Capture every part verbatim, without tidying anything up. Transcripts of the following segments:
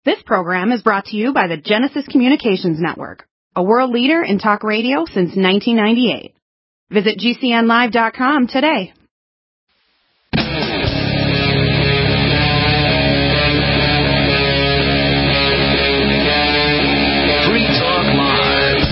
This program is brought to you by the Genesis Communications Network, a world leader in talk radio since nineteen ninety-eight. Visit G C N live dot com today. Free Talk Live.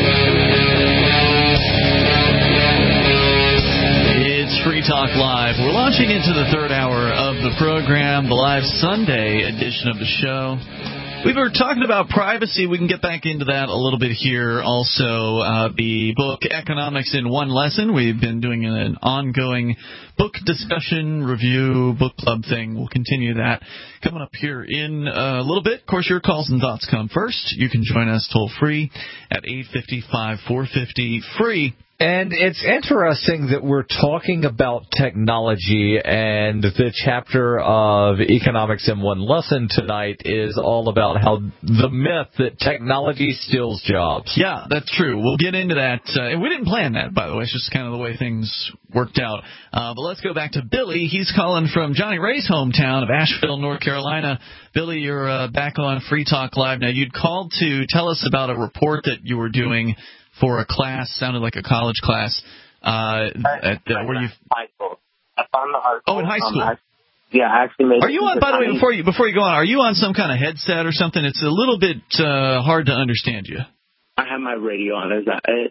It's Free Talk Live. We're launching into the third hour of the program, the live Sunday edition of the show. We were talking about privacy. We can get back into that a little bit here. Also, uh, the book Economics in One Lesson. We've been doing an ongoing book discussion, review, book club thing. We'll continue that coming up here in a little bit. Of course, your calls and thoughts come first. You can join us toll free at eight five five, four five zero, free. And it's interesting that we're talking about technology, and the chapter of Economics in One Lesson tonight is all about how the myth that technology steals jobs. Yeah, that's true. We'll get into that. Uh, and we didn't plan that, by the way. It's just kind of the way things worked out. Uh, but let's go back to Billy. He's calling from Johnny Ray's hometown of Asheville, North Carolina. Billy, you're uh, back on Free Talk Live. Now, you'd called to tell us about a report that you were doing for a class, sounded like a college class, uh, at, uh, where you high school. I found the article. Oh, in high school. Um, I, yeah, I actually made. Are you on? By the way, before you before you go on, are you on some kind of headset or something? It's a little bit uh, hard to understand you. I have my radio on. Is that it?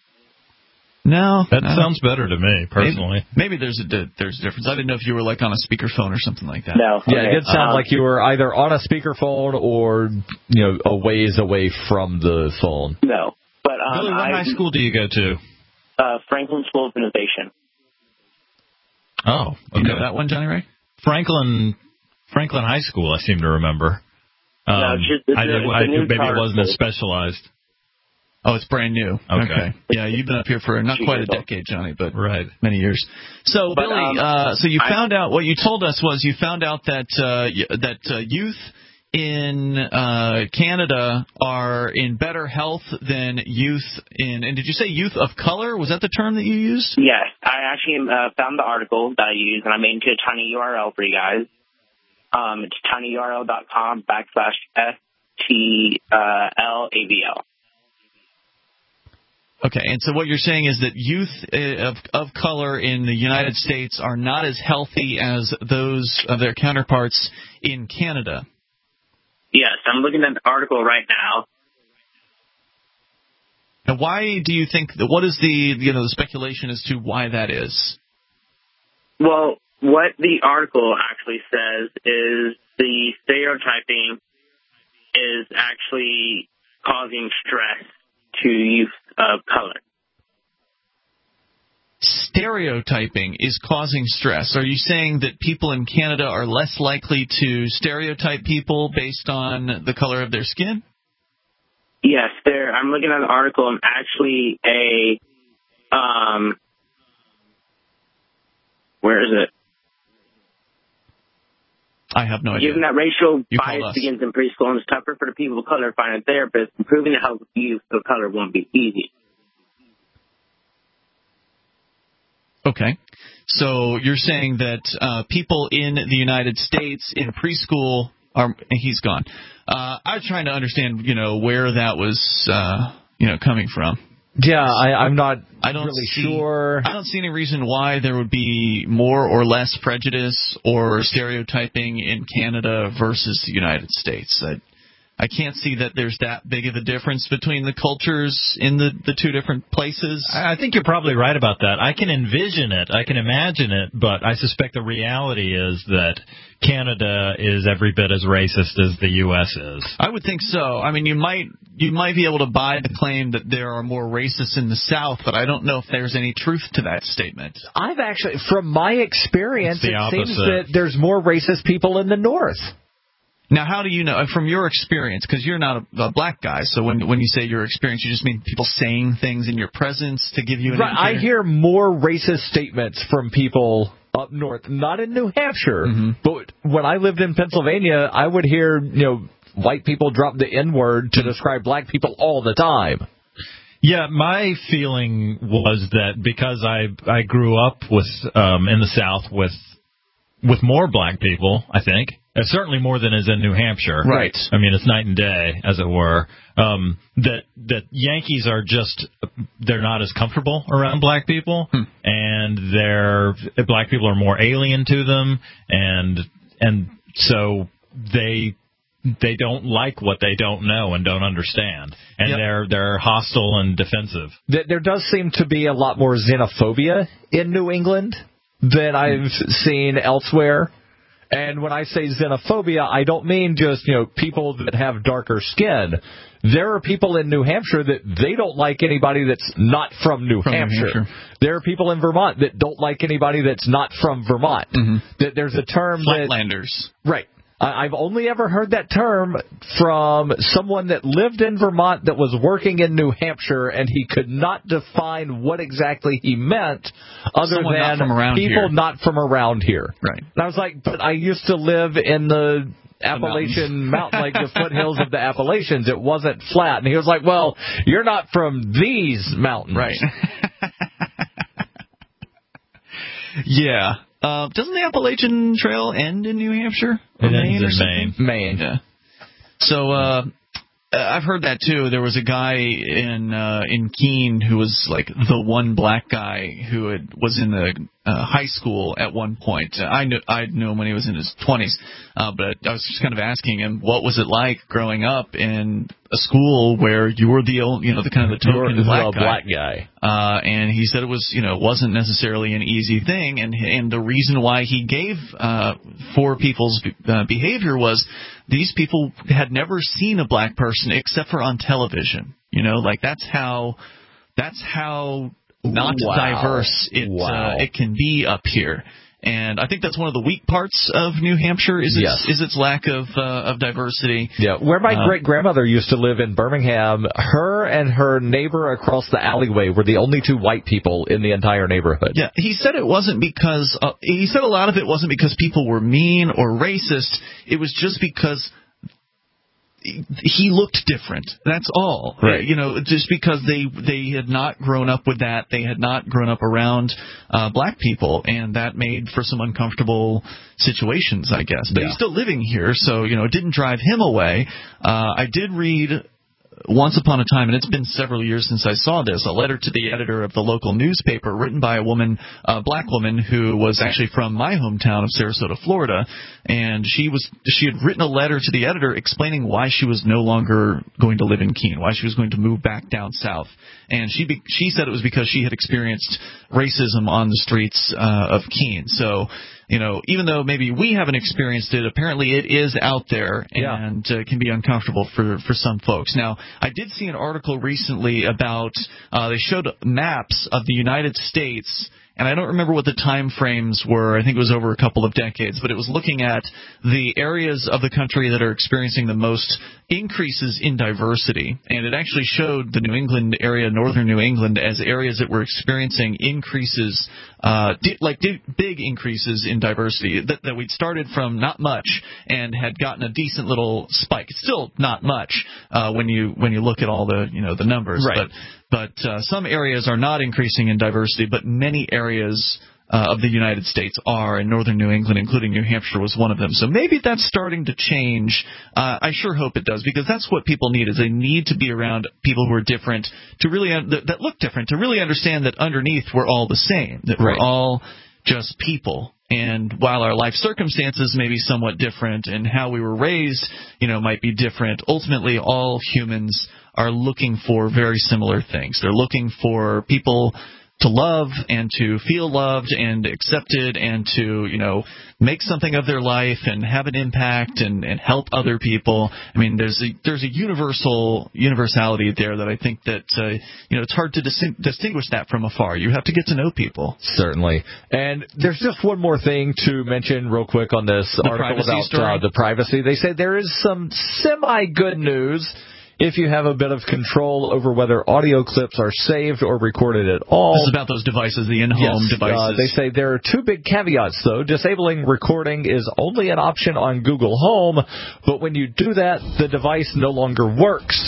No, that no. sounds better to me personally. Maybe, maybe there's a there's a difference. I didn't know if you were like on a speakerphone or something like that. No. Yeah, okay. it did sound um, like you were either on a speakerphone or you know a ways away from the phone. No. But, um, Billy, what I, high school do you go to? Uh, Franklin School of Innovation. Oh, okay. You know that one, Johnny Ray? Franklin, Franklin High School, I seem to remember. Um, no, just, it's I, a, it's I, a new maybe it wasn't as school. specialized. Oh, it's brand new. Okay. okay. Yeah, you've been up here for not quite a decade, Johnny, but right. many years. So, but, Billy, um, uh, so you I, found out, what you told us was you found out that uh, that uh, youth in uh, Canada are in better health than youth in, and did you say youth of color? Was that the term that you used? Yes. I actually uh, found the article that I used, and I made it into a tiny U R L for you guys. Um, it's tinyurl.com backslash S T L A V L. Okay, and so what you're saying is that youth of of color in the United States are not as healthy as those of their counterparts in Canada. Yes, I'm looking at the article right now. Now, why do you think that? What is the you know the speculation as to why that is? Well, what the article actually says is the stereotyping is actually causing stress to youth of color. Stereotyping is causing stress. Are you saying that people in Canada are less likely to stereotype people based on the color of their skin? Yes, there. I'm looking at the article, and actually a, um, where is it? I have no idea. Given that racial You bias begins in preschool and it's tougher for the people of color to find a therapist, improving the health of youth of color won't be easy. Okay. So you're saying that uh, people in the United States in preschool are – he's gone. Uh, I was trying to understand, you know, where that was, uh, you know, coming from. Yeah, I, I'm not I don't really see, sure. I don't see any reason why there would be more or less prejudice or stereotyping in Canada versus the United States. I, I can't see that there's that big of a difference between the cultures in the, the two different places. I think you're probably right about that. I can envision it. I can imagine it, but I suspect the reality is that Canada is every bit as racist as the U S is. I would think so. I mean, you might you might be able to buy the claim that there are more racists in the South, but I don't know if there's any truth to that statement. I've actually, from my experience, it opposite. seems that there's more racist people in the North. Now, how do you know, from your experience, because you're not a, a black guy, so when when you say your experience, you just mean people saying things in your presence to give you an Right, I hear more racist statements from people up north, not in New Hampshire, mm-hmm. but when I lived in Pennsylvania, I would hear, you know, white people drop the N-word to describe black people all the time. Yeah, my feeling was that because I I grew up with um, in the South with with more black people, I think. Uh, certainly more than is in New Hampshire. Right. I mean, it's night and day, as it were. Um, that that Yankees are just, they're not as comfortable around black people, hmm. and they're black people are more alien to them, and and so they they don't like what they don't know and don't understand, and yep. they're they're hostile and defensive. There does seem to be a lot more xenophobia in New England than I've seen elsewhere. And when I say xenophobia, I don't mean just, you know, people that have darker skin. There are people in New Hampshire that they don't like anybody that's not from New, from Hampshire. New Hampshire. There are people in Vermont that don't like anybody that's not from Vermont. Mm-hmm. That there's a term Flatlanders. That, right. I've only ever heard that term from someone that lived in Vermont that was working in New Hampshire, and he could not define what exactly he meant other Someone than not from around people here. not from around here. Right. And I was like, but I used to live in the Appalachian mountain, like the foothills of the Appalachians. It wasn't flat. And he was like, well, you're not from these mountains. Right. Yeah. Uh, doesn't the Appalachian Trail end in New Hampshire? Or it Maine ends or in something? Maine. Maine. Yeah. So uh, I've heard that too. There was a guy in uh, in Keene who was like the one black guy who had, was in the uh, high school at one point. I knew I knew him when he was in his twenties, uh, but I was just kind of asking him what was it like growing up in a school where you were the old, you know, the kind of the token You're black the guy. black guy. Uh, and he said it was, you know, wasn't necessarily an easy thing, and and the reason why he gave uh, for people's uh, behavior was these people had never seen a black person except for on television. You know, like that's how that's how not wow. diverse it wow. uh, it can be up here. And I think that's one of the weak parts of New Hampshire is its, yes. is its lack of uh, of diversity. Yeah, where my uh, great-grandmother used to live in Birmingham, her and her neighbor across the alleyway were the only two white people in the entire neighborhood. Yeah, he said it wasn't because uh, he said a lot of it wasn't because people were mean or racist. It was just because he looked different. That's all. Right. You know, just because they they had not grown up with that, they had not grown up around uh, black people, and that made for some uncomfortable situations, I guess. But yeah. he's still living here, so you know, it didn't drive him away. Uh, I did read Once Upon a Time, and it's been several years since I saw this, a letter to the editor of the local newspaper written by a woman, a black woman who was actually from my hometown of Sarasota, Florida, and she was she had written a letter to the editor explaining why she was no longer going to live in Keene, why she was going to move back down south. And she be, she said it was because she had experienced racism on the streets uh, of Keene. So, you know, even though maybe we haven't experienced it, apparently it is out there and yeah. uh, can be uncomfortable for, for some folks. Now, I did see an article recently about, uh, they showed maps of the United States, and I don't remember what the time frames were. I think it was over a couple of decades, but it was looking at the areas of the country that are experiencing the most increases in diversity, and it actually showed the New England area, northern New England, as areas that were experiencing increases, uh, di- like di- big increases in diversity, that, that we'd started from not much and had gotten a decent little spike. It's still not much uh, when you when you look at all the you know the numbers, right. but but uh, some areas are not increasing in diversity, but many areas Uh, of the United States are, in northern New England, including New Hampshire, was one of them. So maybe that's starting to change. Uh, I sure hope it does, because that's what people need, is they need to be around people who are different, to really un- that, that look different, to really understand that underneath we're all the same, that right. we're all just people. And while our life circumstances may be somewhat different and how we were raised, you know, might be different, ultimately all humans are looking for very similar things. They're looking for people to love and to feel loved and accepted and to, you know, make something of their life and have an impact and, and help other people. I mean, there's a there's a universal universality there that I think that, uh, you know, it's hard to dis- distinguish that from afar. You have to get to know people. Certainly. And there's just one more thing to mention real quick on this the article about uh, the privacy. They say there is some semi-good news if you have a bit of control over whether audio clips are saved or recorded at all. This is about those devices, the in-home yes, devices. Uh, they say there are two big caveats, though. Disabling recording is only an option on Google Home, but when you do that, the device no longer works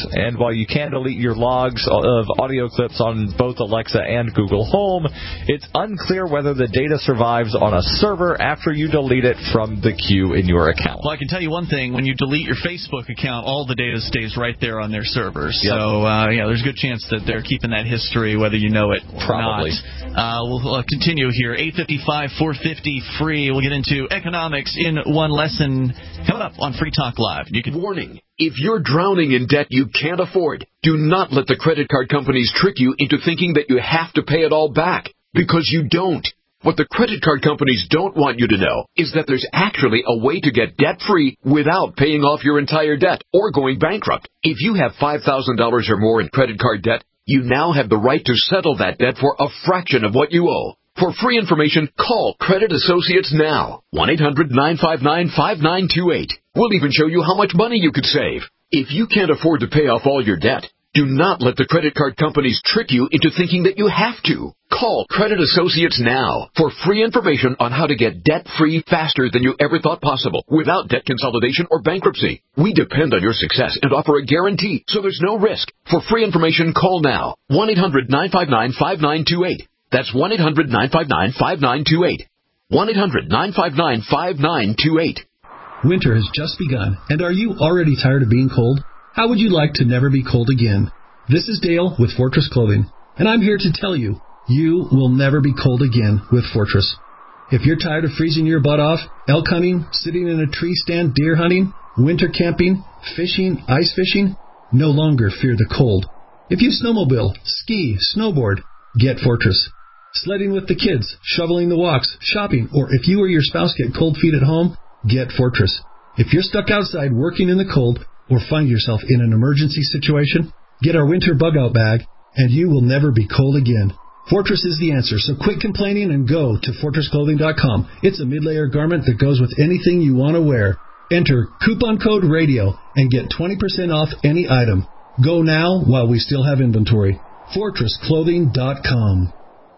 And while you can delete your logs of audio clips on both Alexa and Google Home, it's unclear whether the data survives on a server after you delete it from the queue in your account. Well, I can tell you one thing. When you delete your Facebook account, all the data stays right there on their servers. Yep. So, uh, yeah, there's a good chance that they're keeping that history, whether you know it or Probably. not. Uh, we'll uh, continue here. eight fifty-five, four fifty, free. We'll get into economics in one lesson coming up on Free Talk Live. You can Warning. If you're drowning in debt you can't afford, do not let the credit card companies trick you into thinking that you have to pay it all back, because you don't. What the credit card companies don't want you to know is that there's actually a way to get debt-free without paying off your entire debt or going bankrupt. If you have five thousand dollars or more in credit card debt, you now have the right to settle that debt for a fraction of what you owe. For free information, call Credit Associates now. one eight hundred nine five nine five nine two eight. We'll even show you how much money you could save. If you can't afford to pay off all your debt, do not let the credit card companies trick you into thinking that you have to. Call Credit Associates now for free information on how to get debt-free faster than you ever thought possible without debt consolidation or bankruptcy. We depend on your success and offer a guarantee, so there's no risk. For free information, call now. one eight hundred nine five nine five nine two eight. That's one eight hundred nine five nine five nine two eight. one eight hundred nine five nine five nine two eight. Winter has just begun, and are you already tired of being cold? How would you like to never be cold again? This is Dale with Fortress Clothing, and I'm here to tell you, you will never be cold again with Fortress. If you're tired of freezing your butt off, elk hunting, sitting in a tree stand, deer hunting, winter camping, fishing, ice fishing, no longer fear the cold. If you snowmobile, ski, snowboard, get Fortress. Sledding with the kids, shoveling the walks, shopping, or if you or your spouse get cold feet at home, get Fortress. If you're stuck outside working in the cold or find yourself in an emergency situation, get our winter bug-out bag, and you will never be cold again. Fortress is the answer, so quit complaining and go to fortress clothing dot com. It's a mid-layer garment that goes with anything you want to wear. Enter coupon code RADIO and get twenty percent off any item. Go now while we still have inventory. fortress clothing dot com.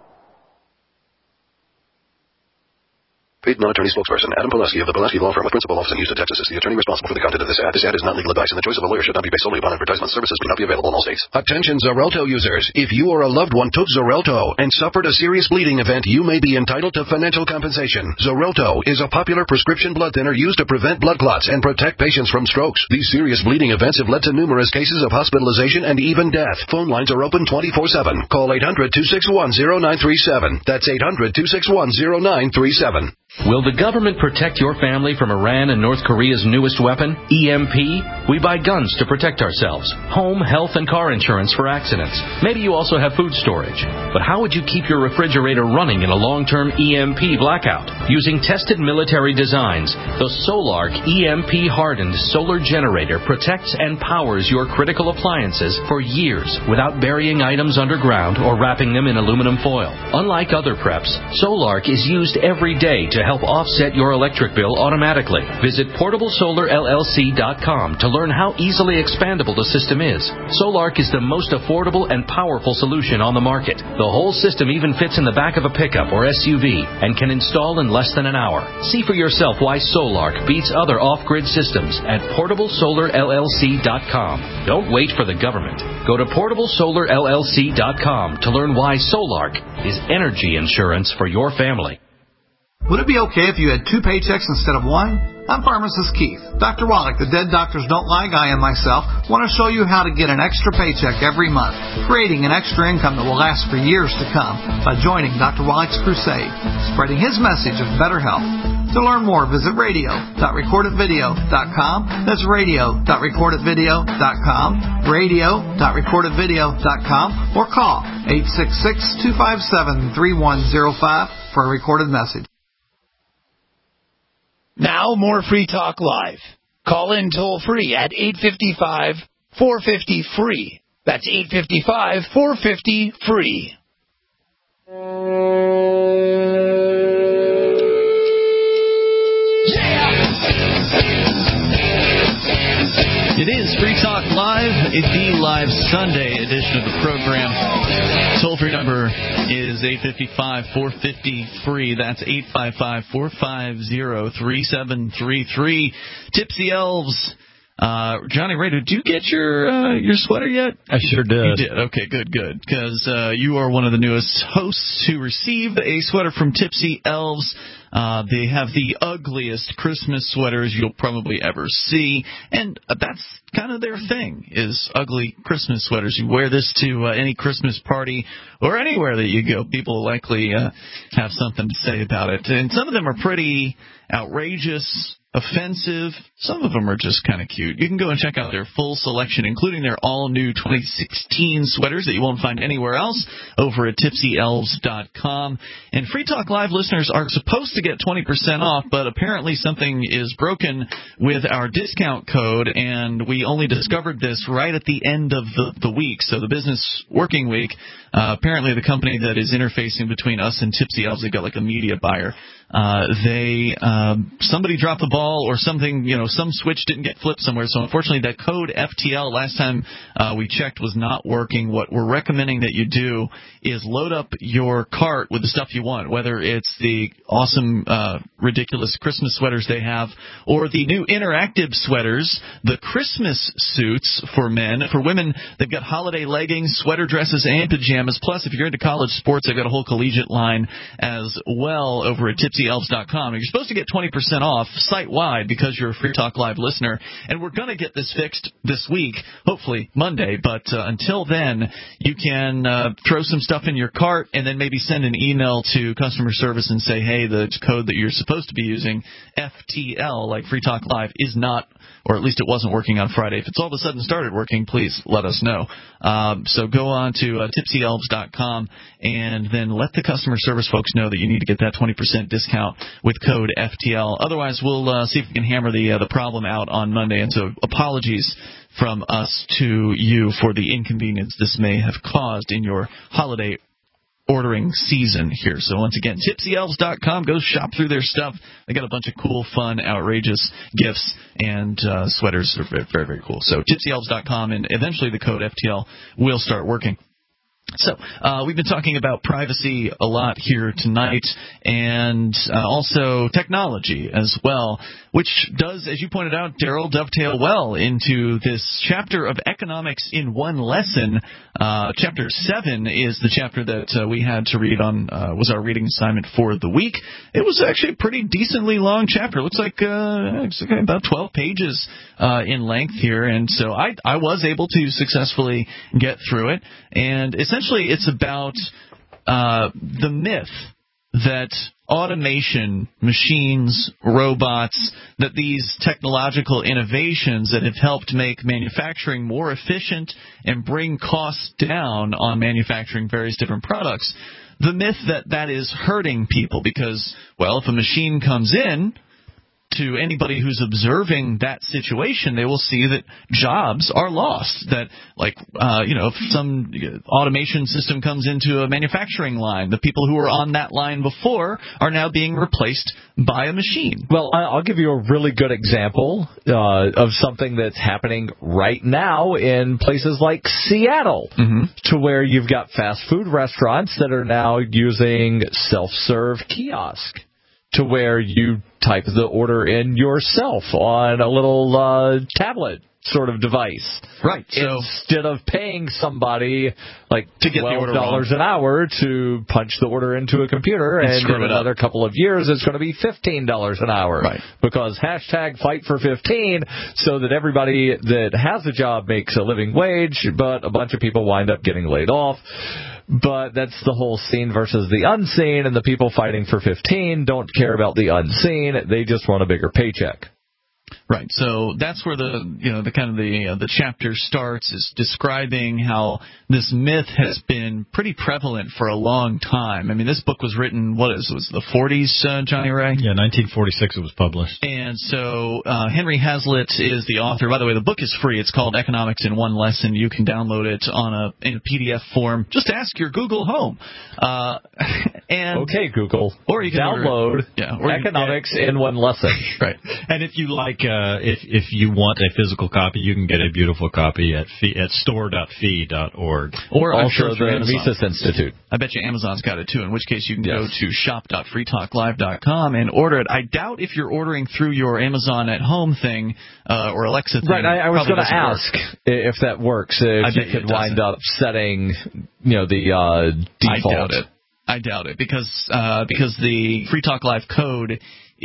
Paid non-attorney spokesperson Adam Pulaski of the Pulaski Law Firm with principal office in Houston, Texas is the attorney responsible for the content of this ad. This ad is not legal advice, and the choice of a lawyer should not be based solely upon advertisement. Services may not be available in all states. Attention Xarelto users. If you or a loved one took Xarelto and suffered a serious bleeding event, you may be entitled to financial compensation. Xarelto is a popular prescription blood thinner used to prevent blood clots and protect patients from strokes. These serious bleeding events have led to numerous cases of hospitalization and even death. Phone lines are open twenty-four seven. Call eight hundred two six one zero nine three seven. That's eight hundred two six one zero nine three seven. Will the government protect your family from Iran and North Korea's newest weapon, E M P? We buy guns to protect ourselves, home, health, and car insurance for accidents. Maybe you also have food storage. But how would you keep your refrigerator running in a long-term E M P blackout? Using tested military designs, the Solark E M P-hardened solar generator protects and powers your critical appliances for years without burying items underground or wrapping them in aluminum foil. Unlike other preps, Solark is used every day to help offset your electric bill automatically. Visit portable solar L L C dot com to learn how easily expandable the system is. Solark is the most affordable and powerful solution on the market. The whole system even fits in the back of a pickup or S U V and can install in less than an hour. See for yourself why Solark beats other off-grid systems at portable solar L L C dot com. Don't wait for the government. Go to portable solar L L C dot com to learn why Solark is energy insurance for your family. Would it be okay if you had two paychecks instead of one? I'm pharmacist Keith. Doctor Wallach, the Dead Doctors Don't Lie guy, and myself want to show you how to get an extra paycheck every month, creating an extra income that will last for years to come by joining Doctor Wallach's crusade, spreading his message of better health. To learn more, visit radio dot record it video dot com. That's radio dot record it video dot com, radio dot record it video dot com, or call eight six six, two five seven, three one zero five for a recorded message. Now more Free Talk Live. Call in toll free at eight five five, four five zero, free. That's eight five five, four five zero, free. It is Free Talk Live, the live Sunday edition of the program. Toll-free number is eight five five, four five zero, free. That's eight five five, four five zero, three seven three three. Tipsy Elves Uh, Johnny Ray, did you get your uh, your sweater yet? I sure did. You did. Okay, good, good. Because uh, you are one of the newest hosts who received a sweater from Tipsy Elves. Uh, they have the ugliest Christmas sweaters you'll probably ever see, and uh, that's kind of their thing, is ugly Christmas sweaters. You wear this to uh, any Christmas party or anywhere that you go. People will likely uh, have something to say about it. And some of them are pretty outrageous, offensive. Some of them are just kind of cute. You can go and check out their full selection, including their all-new twenty sixteen sweaters that you won't find anywhere else, over at tipsy elves dot com. And Free Talk Live listeners are supposed to get twenty percent off, but apparently something is broken with our discount code, and we only discovered this right at the end of the, the week, so the business working week. Uh, apparently the company that is interfacing between us and Tipsy Elves, they've got like a media buyer. Uh, they, um, somebody dropped the ball or something, you know, some switch didn't get flipped somewhere. So unfortunately that code F T L last time uh, we checked was not working. What we're recommending that you do is load up your cart with the stuff you want, whether it's the awesome, uh, ridiculous Christmas sweaters they have or the new interactive sweaters, the Christmas suits for men. For women, they've got holiday leggings, sweater dresses, and pajamas. Plus, if you're into college sports, they've got a whole collegiate line as well over at tipsy elves dot com. You're supposed to get twenty percent off site-wide because you're a Free Talk Live listener, and we're going to get this fixed this week, hopefully Monday, but uh, until then, you can uh, throw some stuff in your cart and then maybe send an email to customer service and say, hey, the code that you're supposed to be using, F T L, like Free Talk Live, is not, or at least it wasn't working on Friday. If it's all of a sudden started working, please let us know. Um, so go on to uh, tipsy elves dot com and then let the customer service folks know that you need to get that twenty percent discount with code F T L. Otherwise, we'll uh, see if we can hammer the uh, the problem out on Monday. And so apologies from us to you for the inconvenience this may have caused in your holiday ordering season here. So once again, tipsy elves dot com. Go shop through their stuff. They got a bunch of cool, fun, outrageous gifts, and uh, sweaters are very, very, very cool. So tipsy elves dot com, and eventually the code F T L will start working. So uh, we've been talking about privacy a lot here tonight, and uh, also technology as well, which does, as you pointed out, Daryl, dovetail well into this chapter of Economics in One Lesson. Uh, chapter seven is the chapter that uh, we had to read on, uh, was our reading assignment for the week. It was actually a pretty decently long chapter. It looks like uh, it's about twelve pages uh, in length here, and so I, I was able to successfully get through it, and essentially it's about uh, the myth that automation, machines, robots, that these technological innovations that have helped make manufacturing more efficient and bring costs down on manufacturing various different products, the myth that that is hurting people because, well, if a machine comes in, to anybody who's observing that situation, they will see that jobs are lost. That, like, uh, you know, if some automation system comes into a manufacturing line, the people who were on that line before are now being replaced by a machine. Well, I'll give you a really good example uh, of something that's happening right now in places like Seattle, mm-hmm. to where you've got fast food restaurants that are now using self-serve kiosk, to where you type the order in yourself on a little uh, tablet sort of device. Right. So instead of paying somebody like to get twelve dollars an hour to punch the order into a computer, and, and in another up. couple of years it's going to be fifteen dollars an hour. Right. Because hashtag fight for fifteen, so that everybody that has a job makes a living wage, but a bunch of people wind up getting laid off. But that's the whole seen versus the unseen, and the people fighting for fifteen don't care about the unseen. They just want a bigger paycheck. Right. So that's where the you know the kind of the uh, the chapter starts, is describing how this myth has been pretty prevalent for a long time. I mean, this book was written, what is it, was the forties, uh, Johnny Ray? Yeah, nineteen forty-six it was published. And so uh, Henry Hazlitt is the author. By the way, the book is free. It's called Economics in One Lesson. You can download it on a in a P D F form. Just ask your Google Home. Uh, and okay, Google. Or you can download order, yeah, or Economics you, in One Lesson. Right. And if you like Uh, uh, if if you want a physical copy, you can get a beautiful copy at fee, at store dot fee dot org. Or I'm also sure through the Amazon. Mises Institute. I bet you Amazon's got it too, in which case you can Yes. go to shop dot free talk live dot com and order it. I doubt if you're ordering through your Amazon at home thing uh, or Alexa thing. Right, I, I was going to ask if that works, if I you bet could it wind doesn't. up setting, you know, the uh, default. I doubt it. I doubt it because uh, because the Free Talk Live code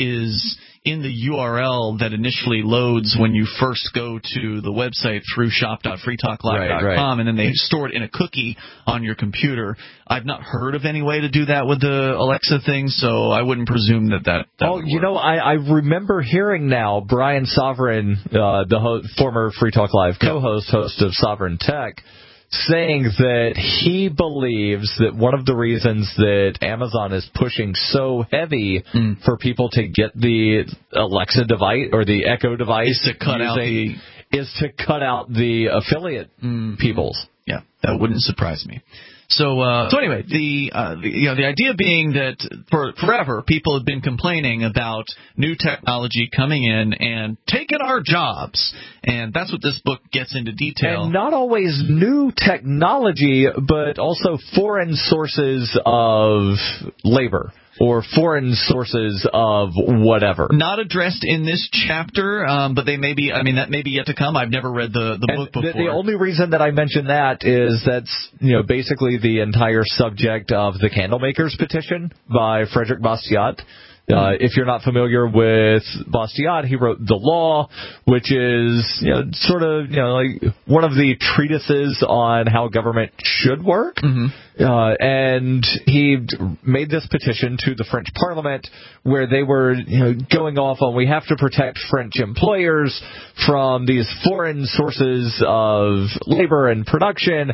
is in the U R L that initially loads when you first go to the website through shop dot free talk live dot com, right, right. and then they store it in a cookie on your computer. I've not heard of any way to do that with the Alexa thing, so I wouldn't presume that that, that Oh, would you work. know, I, I remember hearing now Brian Sovereign, uh, the ho- former Free Talk Live co-host, host of Sovereign Tech, saying that he believes that one of the reasons that Amazon is pushing so heavy Mm. for people to get the Alexa device or the Echo device Is to cut out using, is to cut out the affiliate Mm. peoples. Yeah, that wouldn't surprise me. So, uh, so anyway, the, uh, the you know the idea being that for forever people have been complaining about new technology coming in and taking our jobs, and that's what this book gets into detail. And not always new technology, but also foreign sources of labor or foreign sources of whatever. Not addressed in this chapter, um, but they may be. I mean, that may be yet to come. I've never read the the And book before. The, the only reason that I mention that is that's you know basically the entire subject of the Candlemakers petition by Frederick Bastiat. Uh, if you're not familiar with Bastiat, he wrote The Law, which is you know sort of you know like one of the treatises on how government should work. Mm-hmm. Uh, and he made this petition to the French Parliament where they were you know going off on we have to protect French employers from these foreign sources of labor and production.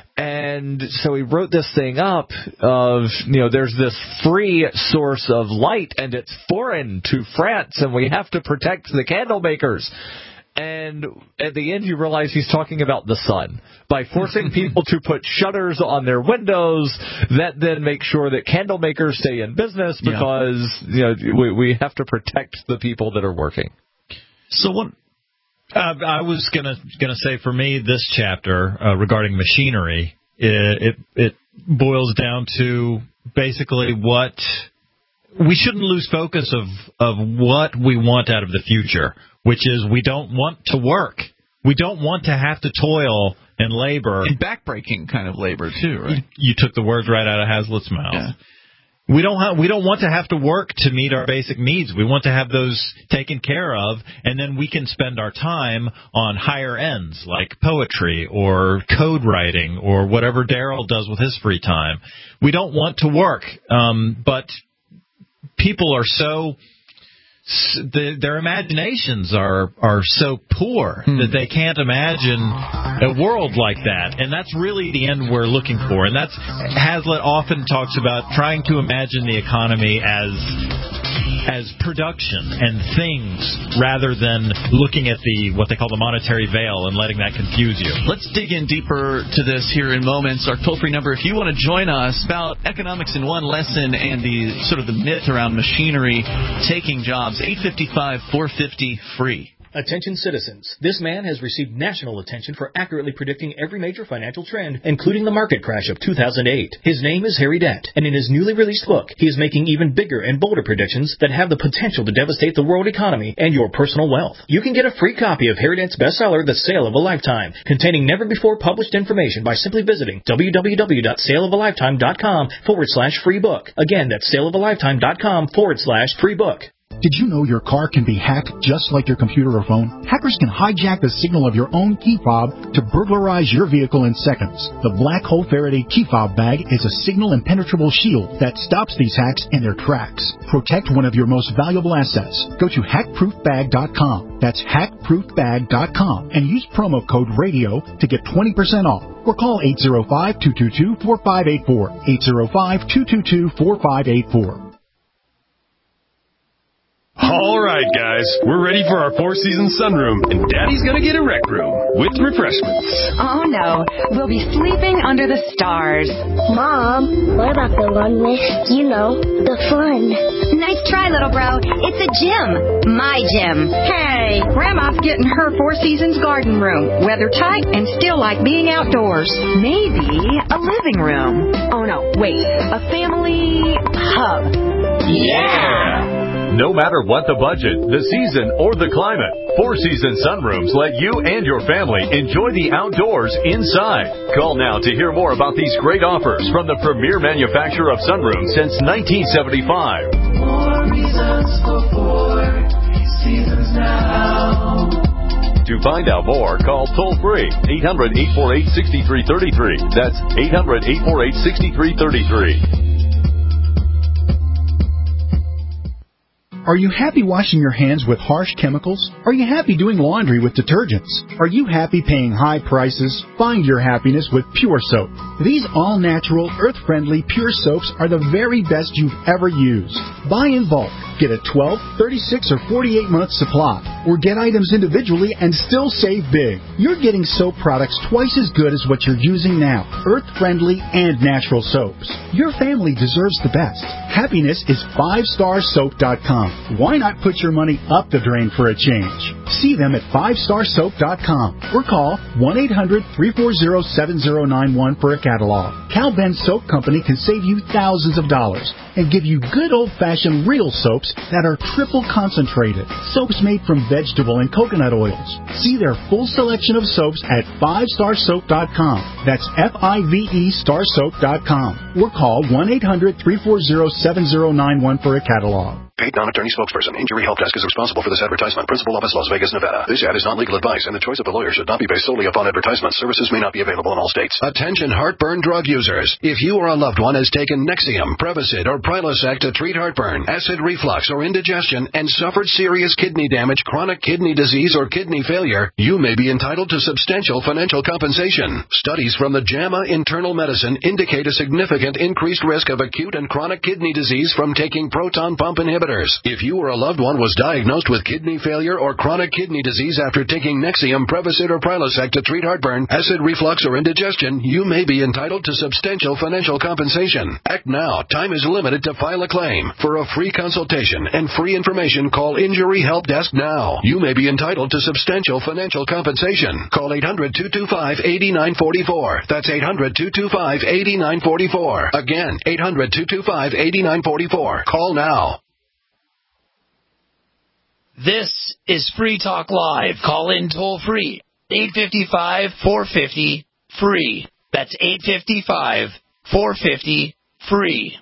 And so he wrote this thing up of, you know, there's this free source of light and it's foreign to France and we have to protect the candle makers. And at the end you realize he's talking about the sun. By forcing people to put shutters on their windows, that then makes sure that candle makers stay in business because, yeah. you know, we, we have to protect the people that are working. So what... Uh, I was gonna gonna say for me this chapter uh, regarding machinery, it, it it boils down to basically what we shouldn't lose focus of of what we want out of the future, which is we don't want to work, we don't want to have to toil and labor and backbreaking kind of labor too, right? You, you took the words right out of Hazlitt's mouth. Yeah. We don't have, we don't want to have to work to meet our basic needs. We want to have those taken care of, and then we can spend our time on higher ends like poetry or code writing or whatever Daryl does with his free time. We don't want to work, um, but people are so the, their imaginations are are so poor hmm. that they can't imagine a world like that, and that's really the end we're looking for. And that's Hazlitt often talks about trying to imagine the economy as as production and things rather than looking at the what they call the monetary veil and letting that confuse you. Let's dig in deeper to this here in moments. Our toll-free number, if you want to join us about economics in one lesson and the sort of the myth around machinery taking jobs, eight five five, four five zero, free. Attention citizens, this man has received national attention for accurately predicting every major financial trend, including the market crash of two thousand eight. His name is Harry Dent, and in his newly released book, he is making even bigger and bolder predictions that have the potential to devastate the world economy and your personal wealth. You can get a free copy of Harry Dent's bestseller, The Sale of a Lifetime, containing never-before published information by simply visiting www.saleofalifetime.com forward slash free book. Again, that's saleofalifetime.com forward slash free book. Did you know your car can be hacked just like your computer or phone? Hackers can hijack the signal of your own key fob to burglarize your vehicle in seconds. The Black Hole Faraday key fob bag is a signal impenetrable shield that stops these hacks in their tracks. Protect one of your most valuable assets. Go to hack proof bag dot com. That's hack proof bag dot com and use promo code RADIO to get twenty percent off. Or call eight zero five, two two two, four five eight four. eight zero five, two two two, four five eight four. All right, guys, we're ready for our four-season sunroom, and Daddy's gonna get a rec room with refreshments. Oh, no, we'll be sleeping under the stars. Mom, what about the one with, you know, the fun? Nice try, little bro. It's a gym. My gym. Hey, Grandma's getting her Four Seasons garden room. Weather tight and still like being outdoors. Maybe a living room. Oh, no, wait. A family hub. Yeah! No matter what the budget, the season, or the climate, Four Seasons Sunrooms let you and your family enjoy the outdoors inside. Call now to hear more about these great offers from the premier manufacturer of sunrooms since nineteen seventy-five. More reasons for Four Seasons now. To find out more, call toll-free eight hundred, eight four eight, six three three three. That's eight hundred, eight four eight, six three three three. Are you happy washing your hands with harsh chemicals? Are you happy doing laundry with detergents? Are you happy paying high prices? Find your happiness with Pure Soap. These all-natural, earth-friendly Pure Soaps are the very best you've ever used. Buy in bulk. Get a twelve, thirty-six, or forty-eight month supply. Or get items individually and still save big. You're getting soap products twice as good as what you're using now. Earth-friendly and natural soaps. Your family deserves the best. Happiness is five star soap dot com. Why not put your money up the drain for a change? See them at five star soap dot com or call one eight hundred, three four zero, seven zero nine one for a catalog. Cal Ben Soap Company can save you thousands of dollars and give you good old-fashioned real soaps that are triple concentrated. Soaps made from vegetable and coconut oils. See their full selection of soaps at five star soap dot com. That's F I V E star soap dot com. Or call one eight hundred, three four zero, seven zero nine one for a catalog. Paid non-attorney spokesperson. Injury Help Desk is responsible for this advertisement. Principal office, Las Vegas, Nevada. This ad is not legal advice, and the choice of a lawyer should not be based solely upon advertisement. Services may not be available in all states. Attention heartburn drug users. If you or a loved one has taken Nexium, Prevacid, or Prilosec to treat heartburn, acid reflux, or indigestion, and suffered serious kidney damage, chronic kidney disease, or kidney failure, you may be entitled to substantial financial compensation. Studies from the JAMA Internal Medicine indicate a significant increased risk of acute and chronic kidney disease from taking proton pump inhibitors. If you or a loved one was diagnosed with kidney failure or chronic kidney disease after taking Nexium, Prevacid, or Prilosec to treat heartburn, acid reflux, or indigestion, you may be entitled to substantial financial compensation. Act now. Time is limited to file a claim. For a free consultation and free information, call Injury Help Desk now. You may be entitled to substantial financial compensation. Call eight hundred, two two five, eight nine four four. That's eight hundred, two two five, eight nine four four. Again, eight hundred, two two five, eight nine four four. Call now. This is Free Talk Live. Call in toll free. eight five five, four five zero, free. That's eight five five, four five zero, free.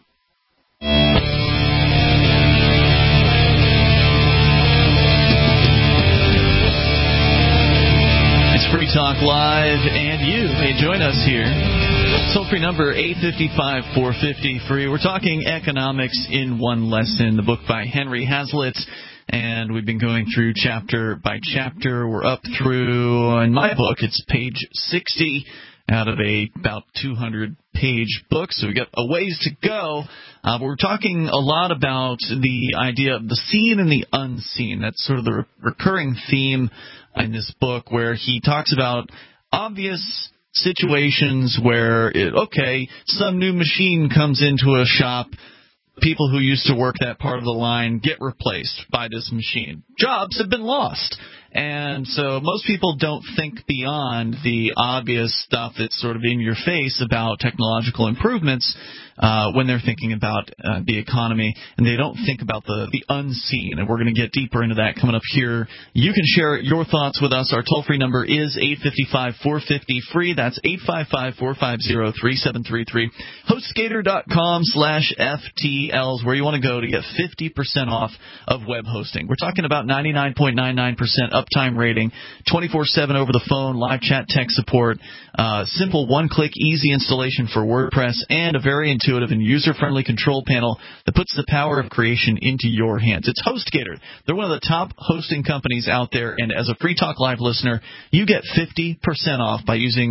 It's Free Talk Live, and you may join us here. Toll-free number eight five five, four five zero, free. We're talking economics in one lesson, the book by Henry Hazlitt. And we've been going through chapter by chapter. We're up through, in my book, it's page sixty out of a about two hundred page book, so we got a ways to go. Uh, we're talking a lot about the idea of the seen and the unseen. That's sort of the re- recurring theme in this book, where he talks about obvious situations where, it, okay, some new machine comes into a shop. People who used to work that part of the line get replaced by this machine. Jobs have been lost. And so most people don't think beyond the obvious stuff that's sort of in your face about technological improvements uh, when they're thinking about uh, the economy, and they don't think about the, the unseen. And we're going to get deeper into that coming up here. You can share your thoughts with us. Our toll-free number is eight five five, four five zero, free. That's eight five five, four five zero, three seven three three. HostGator.com slash FTL is where you want to go to get fifty percent off of web hosting. We're talking about ninety-nine point nine nine percent uptime rating, twenty-four seven over the phone, live chat, tech support, uh, simple one-click, easy installation for WordPress, and a very intuitive and user-friendly control panel that puts the power of creation into your hands. It's HostGator. They're one of the top hosting companies out there, and as a Free Talk Live listener, you get fifty percent off by using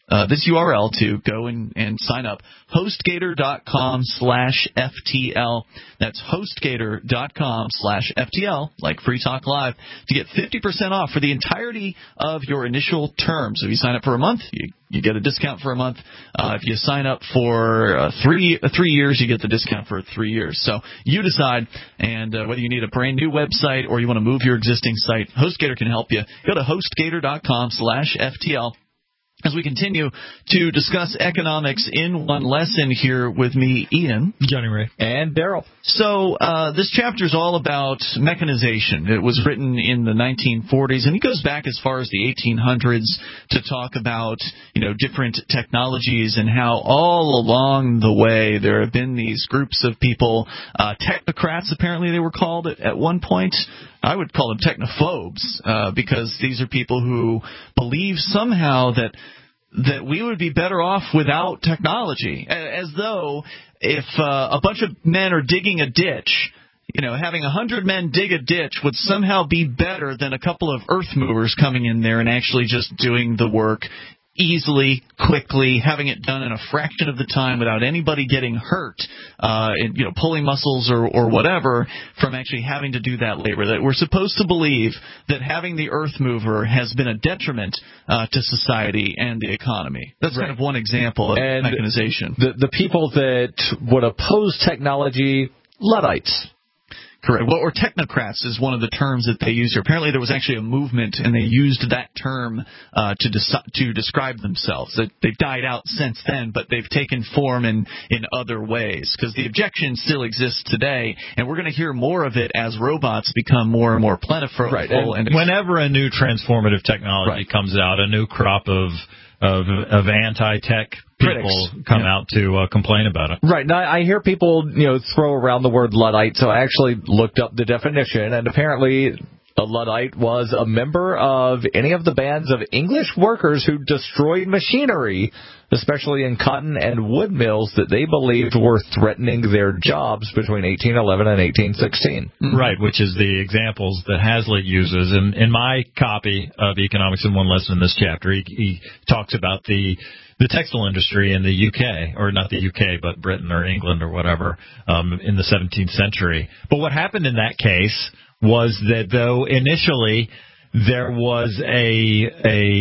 uh, this U R L to go and, and sign up. HostGator.com slash FTL. That's HostGator.com slash FTL, like Free Talk Live, to get fifty percent off for the entirety of your initial term. So if you sign up for a month, you, you get a discount for a month. Uh, if you sign up for uh, three uh, three years, you get the discount for three years. So you decide, and uh, whether you need a brand new website or you want to move your existing site, HostGator can help you. Go to HostGator.com slash FTL. As we continue to discuss economics in one lesson here with me, Ian, Johnny Ray, and Daryl. So uh, this chapter is all about mechanization. It was written in the nineteen forties, and it goes back as far as the eighteen hundreds to talk about, you know, different technologies and how all along the way there have been these groups of people, uh, technocrats apparently they were called at, at one point. I would call them technophobes, uh, because these are people who believe somehow that that we would be better off without technology, as though if uh, a bunch of men are digging a ditch, you know, having a hundred men dig a ditch would somehow be better than a couple of earth movers coming in there and actually just doing the work easily, quickly, having it done in a fraction of the time without anybody getting hurt, uh, and, you know, pulling muscles or, or whatever from actually having to do that labor. That we're supposed to believe that having the earth mover has been a detriment uh, to society and the economy. That's right. Kind of one example of and mechanization. The, the people that would oppose technology, Luddites. Correct. Well, or technocrats is one of the terms that they use here. Apparently there was actually a movement, and they used that term uh, to des- to describe themselves. That they've died out since then, but they've taken form in, in other ways, because the objection still exists today, and we're going to hear more of it as robots become more and more plentiful. Right. And and whenever a new transformative technology right. comes out, a new crop of of, of anti-tech people Critics. come yeah. out to uh, complain about it. Right. Now, I hear people, you know, throw around the word Luddite, so I actually looked up the definition, and apparently a Luddite was a member of any of the bands of English workers who destroyed machinery, especially in cotton and wood mills that they believed were threatening their jobs between eighteen eleven and eighteen sixteen. Mm-hmm. Right, which is the examples that Hazlitt uses. In, in my copy of Economics in One Lesson in this chapter, he, he talks about the the textile industry in the U K, or not the U K, but Britain or England or whatever, um, in the seventeenth century. But what happened in that case was that though initially there was a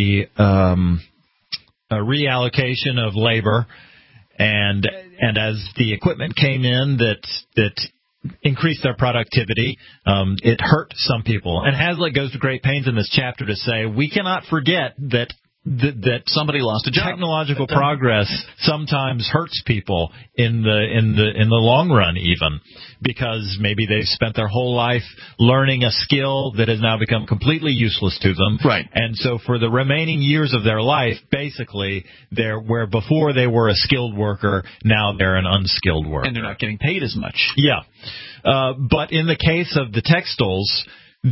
a um, a reallocation of labor, and and as the equipment came in that that increased their productivity, um, it hurt some people. And Hazlitt goes to great pains in this chapter to say we cannot forget that. That, that somebody lost a job. Technological progress sometimes hurts people in the in the in the long run, even because maybe they've spent their whole life learning a skill that has now become completely useless to them. Right. And so for the remaining years of their life, basically, they're where before they were a skilled worker, now they're an unskilled worker, and they're not getting paid as much. Yeah. Uh, but in the case of the textiles,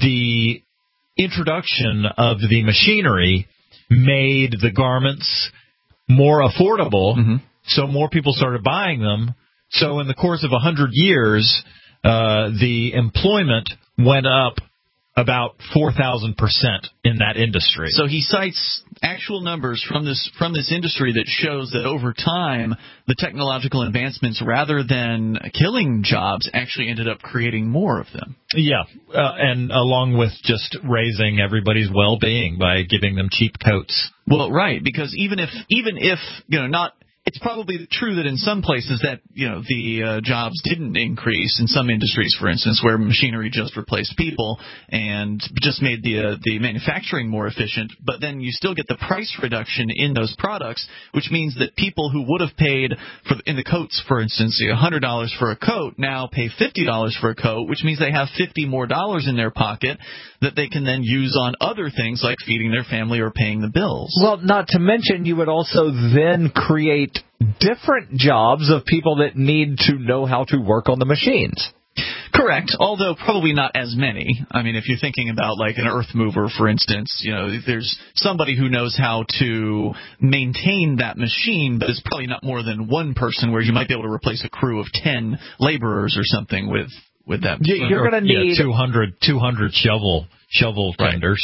the introduction of the machinery made the garments more affordable, mm-hmm. so more people started buying them. So in the course of a hundred years, uh, the employment went up about four thousand percent in that industry. So he cites actual numbers from this from this industry that shows that over time, the technological advancements, rather than killing jobs, actually ended up creating more of them. Yeah, uh, and along with just raising everybody's well-being by giving them cheap coats. Well, right, because even if even if you know not. It's probably true that in some places that, you know, the uh, jobs didn't increase in some industries, for instance, where machinery just replaced people and just made the uh, the manufacturing more efficient. But then you still get the price reduction in those products, which means that people who would have paid for in the coats, for instance, one hundred dollars for a coat now pay fifty dollars for a coat, which means they have fifty more dollars in their pocket that they can then use on other things like feeding their family or paying the bills. Well, not to mention you would also then create different jobs of people that need to know how to work on the machines. Correct, although probably not as many. I mean, if you're thinking about like an earth mover, for instance, you know, there's somebody who knows how to maintain that machine, but it's probably not more than one person, where you might be able to replace a crew of ten laborers or something with with that. You're going to need yeah, two hundred, two hundred shovel shovel tenders.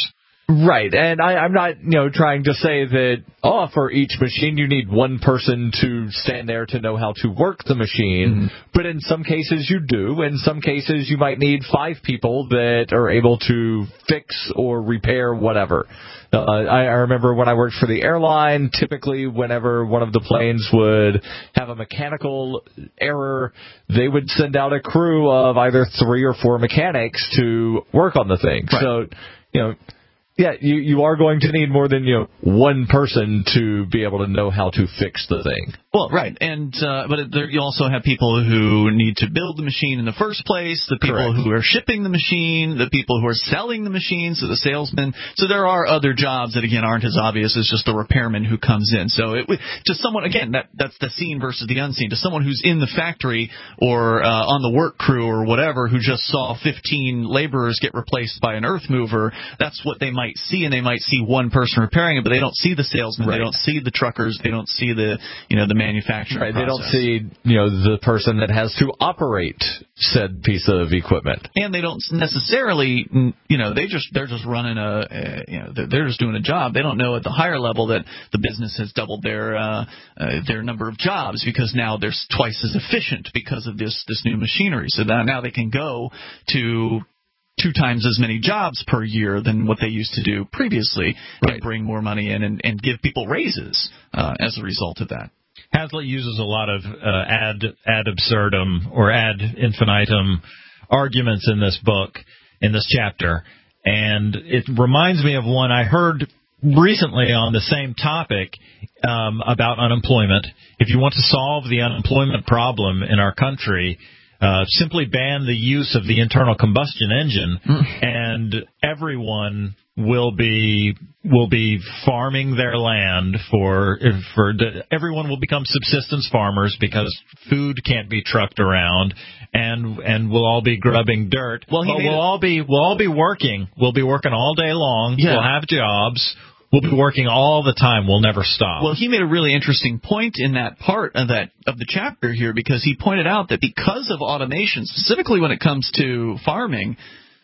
Right, and I, I'm not, you know, trying to say that, oh, for each machine you need one person to stand there to know how to work the machine, mm-hmm. but in some cases you do. In some cases you might need five people that are able to fix or repair whatever. Uh, I, I remember when I worked for the airline, typically whenever one of the planes would have a mechanical error, they would send out a crew of either three or four mechanics to work on the thing. Right. So, you know, yeah, you, you are going to need more than, you know, one person to be able to know how to fix the thing. Well, right, and uh, but there, you also have people who need to build the machine in the first place, the people Correct. Who are shipping the machine, the people who are selling the machine, so the salesmen. So there are other jobs that, again, aren't as obvious as just the repairman who comes in. So it, to someone, again, that that's the seen versus the unseen. To someone who's in the factory or uh, on the work crew or whatever who just saw fifteen laborers get replaced by an earth mover, that's what they might see, and they might see one person repairing it, but they don't see the salesman, right. They don't see the truckers, they don't see the, you know, the manufacturing right, process. They don't see, you know, the person that has to operate said piece of equipment. And they don't necessarily, you know, they just they're just running a, a you know, they're just doing a job. They don't know at the higher level that the business has doubled their uh, uh, their number of jobs because now they're twice as efficient because of this this new machinery. So that now they can go to two times as many jobs per year than what they used to do previously, right. And bring more money in and, and give people raises uh, as a result of that. Hazlitt uses a lot of uh, ad ad absurdum or ad infinitum arguments in this book, in this chapter, and it reminds me of one I heard recently on the same topic um, about unemployment. If you want to solve the unemployment problem in our country, Uh, simply ban the use of the internal combustion engine, and everyone will be will be farming their land for for everyone will become subsistence farmers because food can't be trucked around, and and we'll all be grubbing dirt. Well, well we'll all be we'll all be working. We'll be working all day long. Yeah. We'll have jobs. We'll be working all the time. We'll never stop. Well, he made a really interesting point in that part of that of the chapter here, because he pointed out that because of automation, specifically when it comes to farming,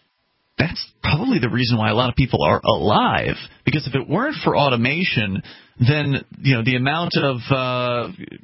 that's probably the reason why a lot of people are alive. Because if it weren't for automation, then, you know, the amount of uh,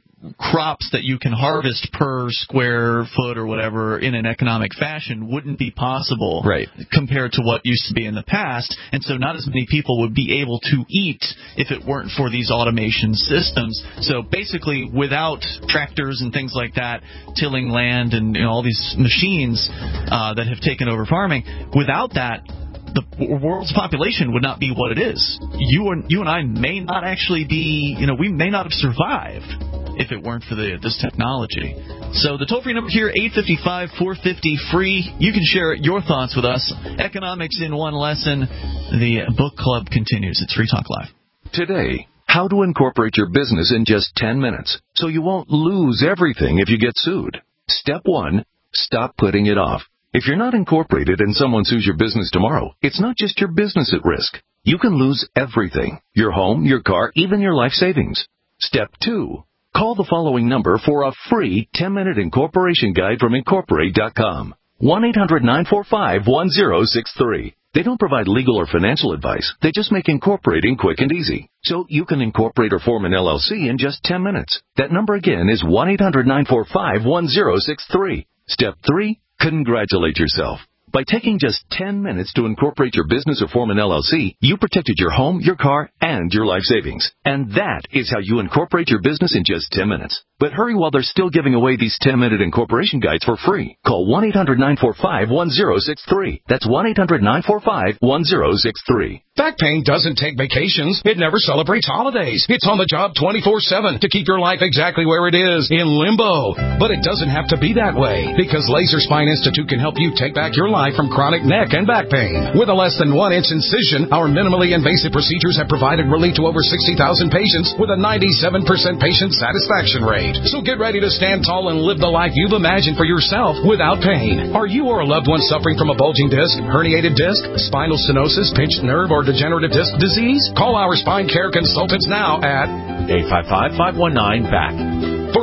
crops that you can harvest per square foot or whatever in an economic fashion wouldn't be possible, right, compared to what used to be in the past. And so not as many people would be able to eat if it weren't for these automation systems. So basically, without tractors and things like that tilling land and, you know, all these machines uh, that have taken over farming, without that, the world's population would not be what it is. You and you and I may not actually be, you know, we may not have survived if it weren't for the, this technology. So the toll-free number here, eight five five, four five zero, free. You can share your thoughts with us. Economics in One Lesson. The book club continues. It's Free Talk Live. Today, how to incorporate your business in just ten minutes so you won't lose everything if you get sued. Step one, stop putting it off. If you're not incorporated and someone sues your business tomorrow, it's not just your business at risk. You can lose everything. Your home, your car, even your life savings. Step two. Call the following number for a free ten-minute incorporation guide from Incorporate dot com. one eight hundred nine four five one zero six three. They don't provide legal or financial advice. They just make incorporating quick and easy. So you can incorporate or form an L L C in just ten minutes. That number again is one eight hundred nine four five one zero six three. Step three. Congratulate yourself. By taking just ten minutes to incorporate your business or form an L L C, you protected your home, your car, and your life savings. And that is how you incorporate your business in just ten minutes. But hurry while they're still giving away these ten-minute incorporation guides for free. Call one eight hundred nine four five one zero six three. That's one eight hundred nine four five one zero six three. Back pain doesn't take vacations. It never celebrates holidays. It's on the job twenty-four seven to keep your life exactly where it is, in limbo. But it doesn't have to be that way, because Laser Spine Institute can help you take back your life from chronic neck and back pain. With a less than one inch incision, our minimally invasive procedures have provided relief to over sixty thousand patients with a ninety-seven percent patient satisfaction rate. So get ready to stand tall and live the life you've imagined for yourself without pain. Are you or a loved one suffering from a bulging disc, herniated disc, spinal stenosis, pinched nerve, or degenerative disc disease? Call our spine care consultants now at eight five five, five one nine, B A C K. For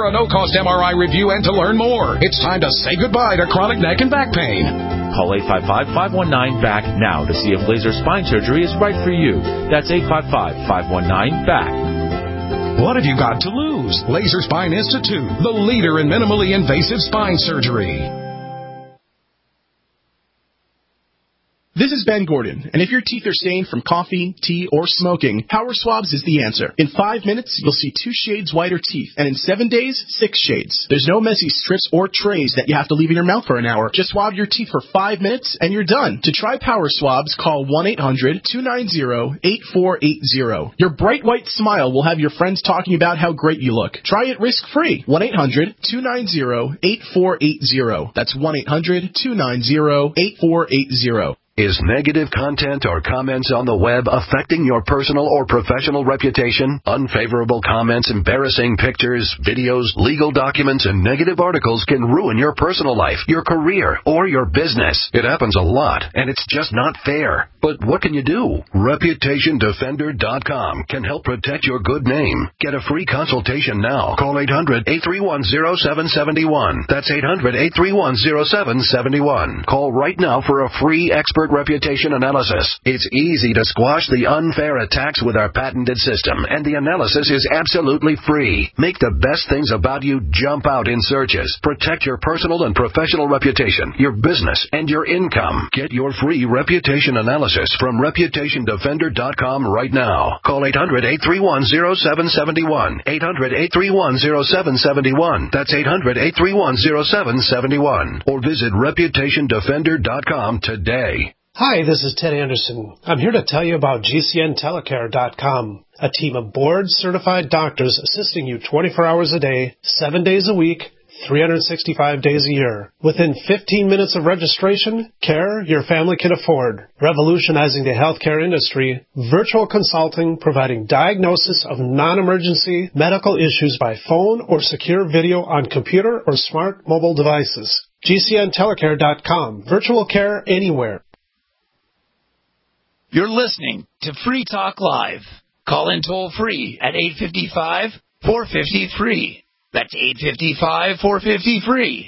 for a no-cost M R I review and to learn more. It's time to say goodbye to chronic neck and back pain. Call eight five five, five one nine, B A C K now to see if laser spine surgery is right for you. That's eight five five, five one nine, B A C K. What have you got to lose? Laser Spine Institute, the leader in minimally invasive spine surgery. This is Ben Gordon, and if your teeth are stained from coffee, tea, or smoking, Power Swabs is the answer. In five minutes, you'll see two shades whiter teeth, and in seven days, six shades. There's no messy strips or trays that you have to leave in your mouth for an hour. Just swab your teeth for five minutes, and you're done. To try Power Swabs, call one eight hundred, two nine zero, eight four eight zero. Your bright white smile will have your friends talking about how great you look. Try it risk-free. one eight hundred, two nine zero, eight four eight zero. That's one eight hundred, two nine zero, eight four eight zero. Is negative content or comments on the web affecting your personal or professional reputation? Unfavorable comments, embarrassing pictures, videos, legal documents, and negative articles can ruin your personal life, your career, or your business. It happens a lot, and it's just not fair. But what can you do? Reputation Defender dot com can help protect your good name. Get a free consultation now. Call eight hundred, eight three one, zero seven seven one. That's eight hundred, eight three one, zero seven seven one. Call right now for a free expert reputation analysis. It's easy to squash the unfair attacks with our patented system, and the analysis is absolutely free. Make the best things about you jump out in searches. Protect your personal and professional reputation, your business, and your income. Get your free reputation analysis from Reputation Defender dot com right now. Call eight hundred, eight three one, zero seven seven one. eight hundred, eight three one, zero seven seven one. That's eight hundred, eight three one, zero seven seven one. Or visit Reputation Defender dot com today. Hi, this is Ted Anderson. I'm here to tell you about G C N Telecare dot com, a team of board-certified doctors assisting you twenty-four hours a day, seven days a week, three hundred sixty-five days a year. Within fifteen minutes of registration, care your family can afford. Revolutionizing the healthcare industry, virtual consulting providing diagnosis of non-emergency medical issues by phone or secure video on computer or smart mobile devices. G C N Telecare dot com. Virtual care anywhere. You're listening to Free Talk Live. Call in toll free at eight five five, four five zero, free. That's eight five five, four five zero, free.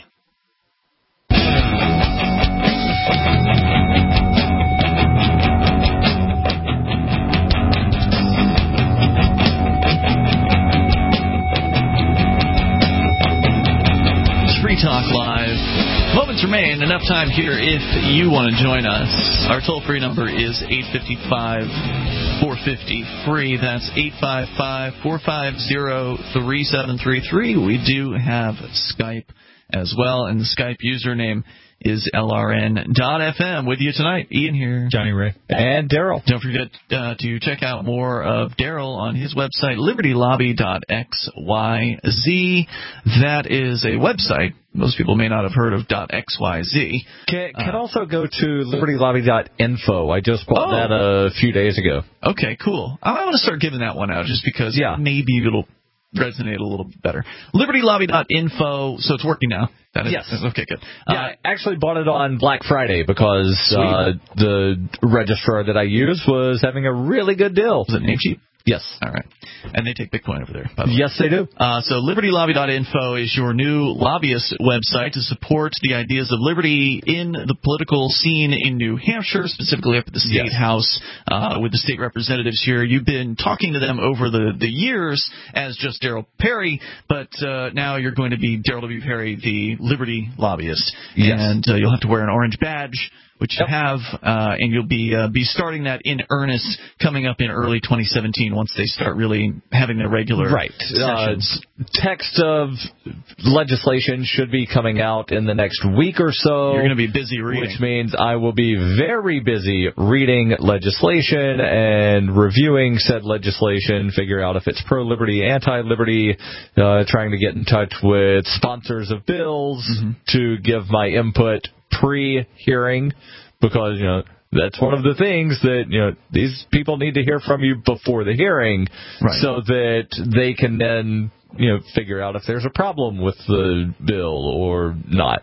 It's Free Talk Live. Moments remain. Enough time here if you want to join us. Our toll-free number is eight five five, four five zero, free. That's eight five five, four five zero, three seven three three. We do have Skype as well, and the Skype username is L R N dot F M. With you tonight, Ian here, Johnny Ray, and Daryl. Don't forget uh, to check out more of Daryl on his website, Liberty Lobby dot X Y Z. That is a website most people may not have heard of .X Y Z. Can, can uh, also go to Liberty Lobby dot info. I just bought oh. that a few days ago. Okay, cool. I want to start giving that one out just because yeah. maybe it'll resonate a little bit better. Liberty Lobby dot info, so it's working now. That is, yes. Okay, good. Yeah, uh, I actually bought it on Black Friday because uh, the registrar that I use was having a really good deal. Was it Namecheap? Yes. All right. And they take Bitcoin over there, by the way. Yes, they do. Uh, so Liberty Lobby dot info is your new lobbyist website to support the ideas of liberty in the political scene in New Hampshire, specifically up at the State yes. House uh, with the state representatives here. You've been talking to them over the, the years as just Daryl Perry, but uh, now you're going to be Daryl W. Perry, the Liberty lobbyist. Yes. And uh, you'll have to wear an orange badge, which you yep. have, uh, and you'll be uh, be starting that in earnest coming up in early twenty seventeen once they start really having their regular right. sessions. Uh, text of legislation should be coming out in the next week or so. You're going to be busy reading. Which means I will be very busy reading legislation and reviewing said legislation, figure out if it's pro-liberty, anti-liberty, uh, trying to get in touch with sponsors of bills mm-hmm. to give my input pre-hearing, because, you know, that's one of the things that, you know, these people need to hear from you before the hearing right. so that they can then, you know, figure out if there's a problem with the bill or not.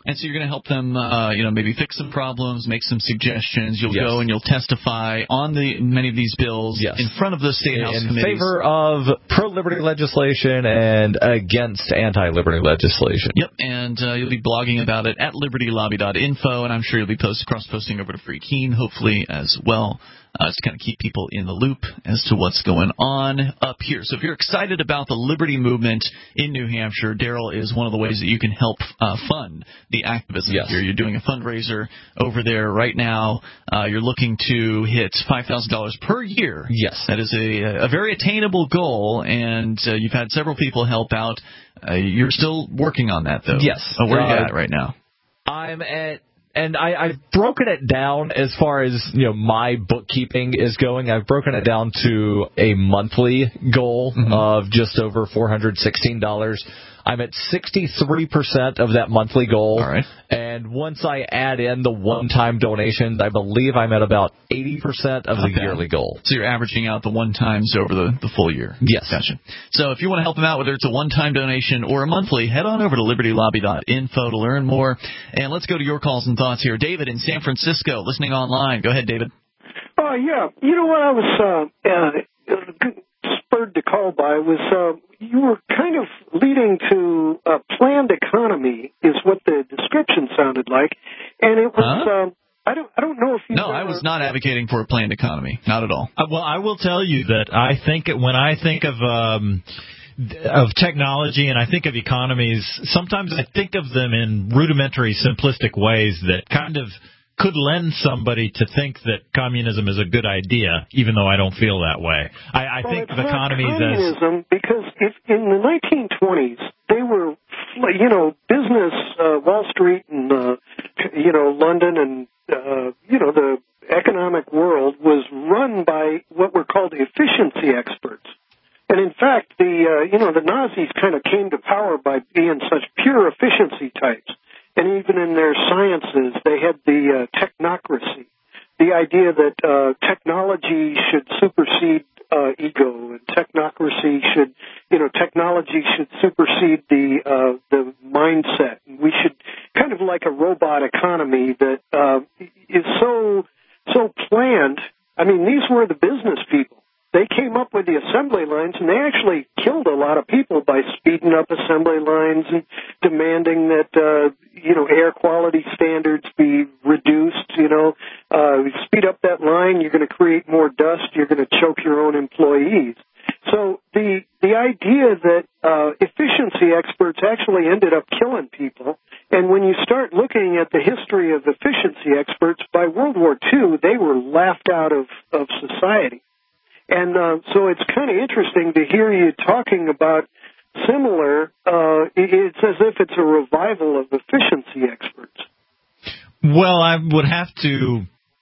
And so you're going to help them, uh, you know, maybe fix some problems, make some suggestions. You'll yes. go and you'll testify on the many of these bills yes. in front of the State House in committees. In favor of pro-liberty legislation and against anti-liberty legislation. Yep, and uh, you'll be blogging about it at liberty lobby dot info, and I'm sure you'll be post cross-posting over to Free Keene, hopefully, as well. Uh, just kind of keep people in the loop as to what's going on up here. So if you're excited about the liberty movement in New Hampshire, Daryl is one of the ways that you can help uh, fund the activism yes. here. You're doing a fundraiser over there right now. Uh, you're looking to hit five thousand dollars per year. Yes. That is a, a very attainable goal, and uh, you've had several people help out. Uh, you're still working on that, though. Yes. Uh, where are you uh, at right now? I'm at... And I, I've broken it down as far as, you know, my bookkeeping is going. I've broken it down to a monthly goal mm-hmm. of just over four hundred sixteen dollars. I'm at sixty-three percent of that monthly goal. All right. And once I add in the one-time donations, I believe I'm at about eighty percent of the okay. yearly goal. So you're averaging out the one-times over the, the full year. Yes. Gotcha. So if you want to help them out, whether it's a one-time donation or a monthly, head on over to liberty lobby dot info to learn more. And let's go to your calls and thoughts here. David in San Francisco, listening online. Go ahead, David. Oh, uh, yeah. You know what I was uh, uh, spurred to call by was uh, you were kind of leading to a planned economy is what the description sounded like. And it was... Huh? Uh, I don't. I don't know if you. No, I was not advocating for a planned economy. Not at all. Uh, well, I will tell you that I think when I think of um, of technology and I think of economies, sometimes I think of them in rudimentary, simplistic ways that kind of could lend somebody to think that communism is a good idea, even though I don't feel that way. I, I well, think it's of economies not communism as because if in the nineteen twenties they were, you know, business, uh, Wall Street and uh, you know London and Uh, you know, the economic world was run by what were called efficiency experts. And in fact, the, uh, you know, the Nazis kind of came to power by being such pure efficiency types. And even in their sciences, they had the uh, technocracy, the idea that uh, technology should supersede uh, ego, and technocracy should, you know, technology should supersede the uh, the mindset. We should kind of like a robot economy that uh, is so so planned. I mean, these were the business people. They came up with the assembly lines, and they actually killed a lot of people by speeding up assembly lines and demanding that, uh, you know, air quality standards be reduced. You know, uh, speed up that line, you're going to create more dust, you're going to choke your own employees. So the the idea that uh, efficiency experts actually ended up killing people, and when you start looking at the history of efficiency experts, by World War Two, they were laughed out of, of society. And uh, so it's kind of interesting to hear you talking about similar. Uh, it's as if it's a revival of efficiency experts. Well, I would have to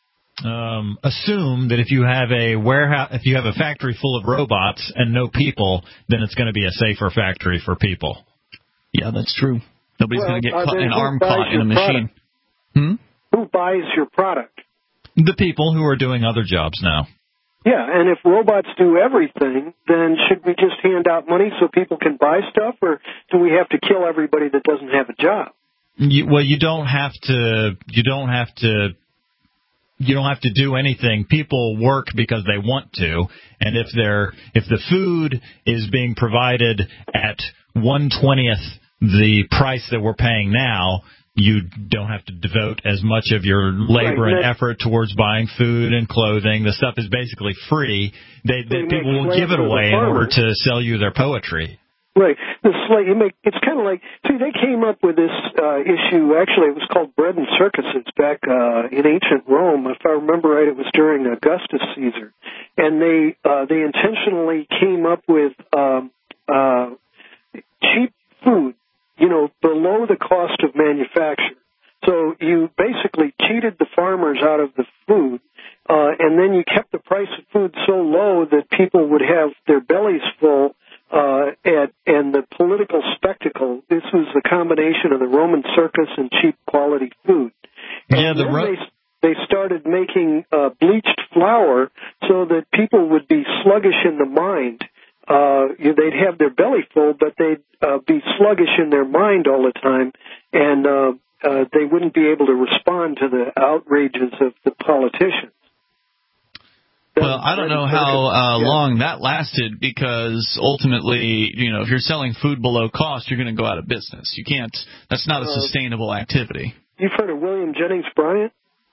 um, assume that if you have a warehouse, if you have a factory full of robots and no people, then it's going to be a safer factory for people. Yeah, that's true. Nobody's well, going to get uh, caught, an arm caught in a product? machine. Hmm? Who buys your product? The people who are doing other jobs now. Yeah, and if robots do everything, then should we just hand out money so people can buy stuff, or do we have to kill everybody that doesn't have a job? You, well, you don't have to. You don't have to. You don't have to do anything. People work because they want to, and if they're if the food is being provided at one twentieth the price that we're paying now, you don't have to devote as much of your labor right, and effort towards buying food and clothing. The stuff is basically free. They, they people will give it away in order to sell you their poetry. Right. The slave, you make, it's kind of like, see, they came up with this uh, issue, actually it was called bread and circuses back uh, in ancient Rome. If I remember right, it was during Augustus Caesar. And they uh, they intentionally came up with um, uh, cheap food, you know, below the cost of manufacture. So you basically cheated the farmers out of the food, uh, and then you kept the price of food so low that people would have their bellies full, uh, and, and the political spectacle. This was the combination of the Roman circus and cheap quality food. And yeah, the then ro- they, they started making uh, bleached flour so that people would be sluggish in the mind. Uh, they'd have their belly full, but they'd uh, be sluggish in their mind all the time. And uh, uh, they wouldn't be able to respond to the outrages of the politicians. Well, I don't know how uh, long that lasted, because ultimately, you know, if you're selling food below cost, you're going to go out of business. You can't. That's not a sustainable activity. You've heard of William Jennings Bryan?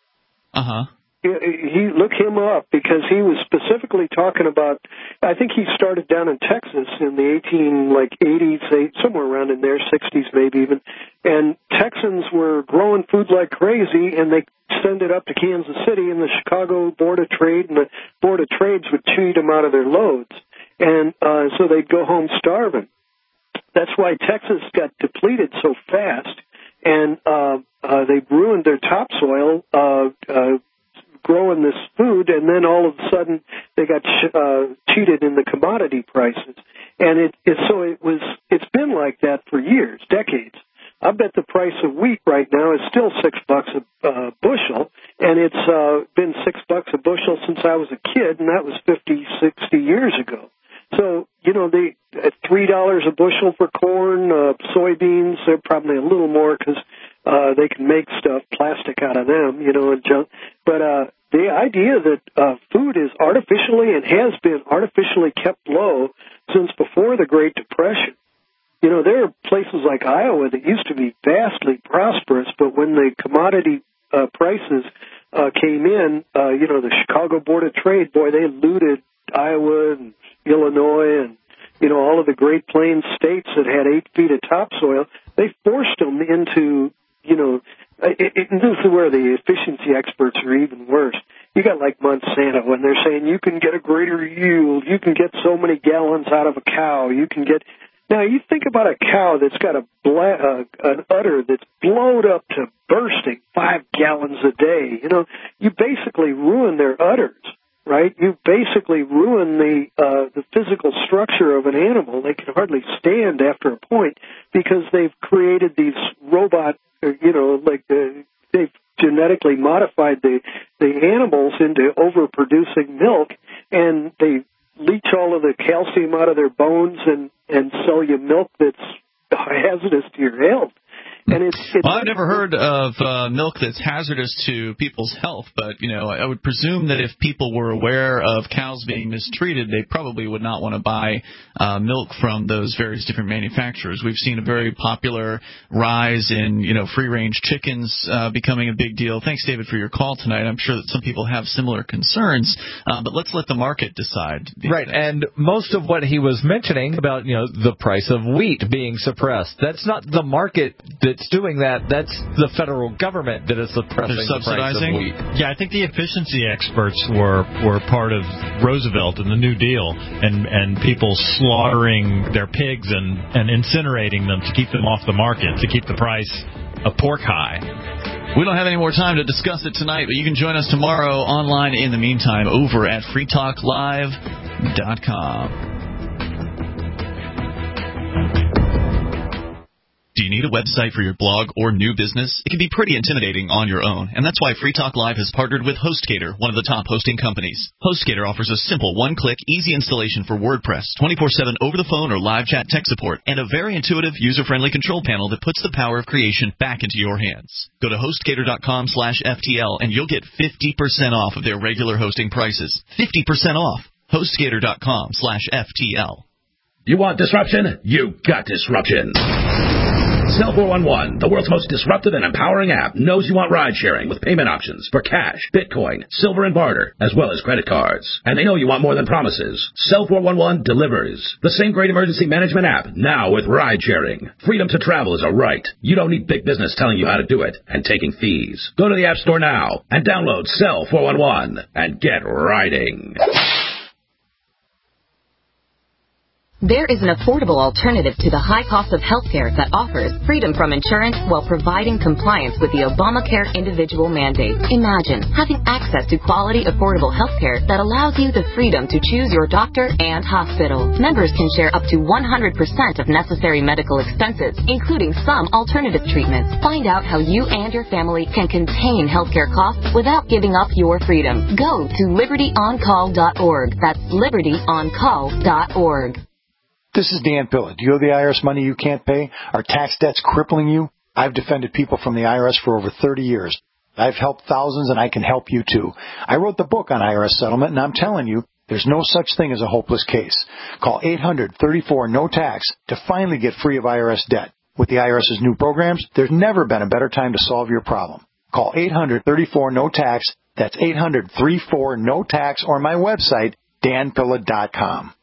Uh huh. He, he look him up, because he was specifically talking about. I think he started down in Texas in the eighteen like eighties, somewhere around in there, sixties maybe even. And Texans were growing food like crazy, and they send it up to Kansas City, and the Chicago Board of Trade and the Board of Trades would cheat them out of their loads, and uh, so they'd go home starving. That's why Texas got depleted so fast, and uh, uh, they ruined their topsoil. Uh, uh, growing this food, and then all of a sudden they got uh, cheated in the commodity prices. And it, it so it was it's been like that for years, decades. I bet the price of wheat right now is still six bucks a uh, bushel, and it's uh, been six bucks a bushel since I was a kid, and that was fifty, sixty years ago. So, you know, they at three dollars a bushel for corn, uh, soybeans, they're probably a little more because uh, they can make stuff, plastic out of them, you know, and junk. But uh, the idea that uh, food is artificially and has been artificially kept low since before the Great Depression. You know, there are places like Iowa that used to be vastly prosperous, but when the commodity uh, prices uh, came in, uh, you know, the Chicago Board of Trade, boy, they looted Iowa and Illinois and, you know, all of the Great Plains states that had eight feet of topsoil. They forced them into, you know, it, it, this is where the efficiency experts are even worse. You got like Monsanto, and they're saying you can get a greater yield, you can get so many gallons out of a cow, you can get... Now, you think about a cow that's got a bla- uh, an udder that's blowed up to bursting, five gallons a day. You know, you basically ruin their udders, right? You basically ruin the uh, the physical structure of an animal. They can hardly stand after a point because they've created these robot, you know, like the, they've genetically modified the the animals into overproducing milk, and they leach all of the calcium out of their bones and, and sell you milk that's hazardous to your health. And it's, it's well, I've never heard of uh, milk that's hazardous to people's health, but, you know, I would presume that if people were aware of cows being mistreated, they probably would not want to buy uh, milk from those various different manufacturers. We've seen a very popular rise in, you know, free-range chickens uh, becoming a big deal. Thanks, David, for your call tonight. I'm sure that some people have similar concerns, uh, but let's let the market decide. Right, and most of what he was mentioning about, you know, the price of wheat being suppressed, that's not the market that's doing that. That's the federal government that is suppressing They're subsidizing? the price of wheat. Yeah, I think the efficiency experts were were part of Roosevelt and the New Deal, and and people slaughtering their pigs and, and incinerating them to keep them off the market, to keep the price of pork high. We don't have any more time to discuss it tonight, but you can join us tomorrow online in the meantime over at free talk live dot com. Do you need a website for your blog or new business? It can be pretty intimidating on your own, and that's why Free Talk Live has partnered with HostGator, one of the top hosting companies. HostGator offers a simple one-click, easy installation for WordPress, twenty-four seven over-the-phone or live chat tech support, and a very intuitive, user-friendly control panel that puts the power of creation back into your hands. Go to HostGator.com slash FTL, and you'll get fifty percent off of their regular hosting prices. fifty percent off. HostGator.com slash FTL. You want disruption? You got disruption. Cell four one one, the world's most disruptive and empowering app, knows you want ride-sharing with payment options for cash, Bitcoin, silver and barter, as well as credit cards. And they know you want more than promises. Cell four one one delivers. The same great emergency management app, now with ride-sharing. Freedom to travel is a right. You don't need big business telling you how to do it and taking fees. Go to the App Store now and download Cell four one one and get riding. There is an affordable alternative to the high cost of healthcare that offers freedom from insurance while providing compliance with the Obamacare individual mandate. Imagine having access to quality, affordable healthcare that allows you the freedom to choose your doctor and hospital. Members can share up to one hundred percent of necessary medical expenses, including some alternative treatments. Find out how you and your family can contain healthcare costs without giving up your freedom. Go to liberty on call dot org. That's liberty on call dot org. This is Dan Pilla. Do you owe the I R S money you can't pay? Are tax debts crippling you? I've defended people from the I R S for over thirty years. I've helped thousands, and I can help you too. I wrote the book on I R S settlement, and I'm telling you, there's no such thing as a hopeless case. Call eight hundred, thirty-four, no tax to finally get free of I R S debt. With the IRS's new programs, there's never been a better time to solve your problem. Call eight hundred, thirty-four, no tax. That's eight hundred, thirty-four, no tax, or my website, dan pilla dot com.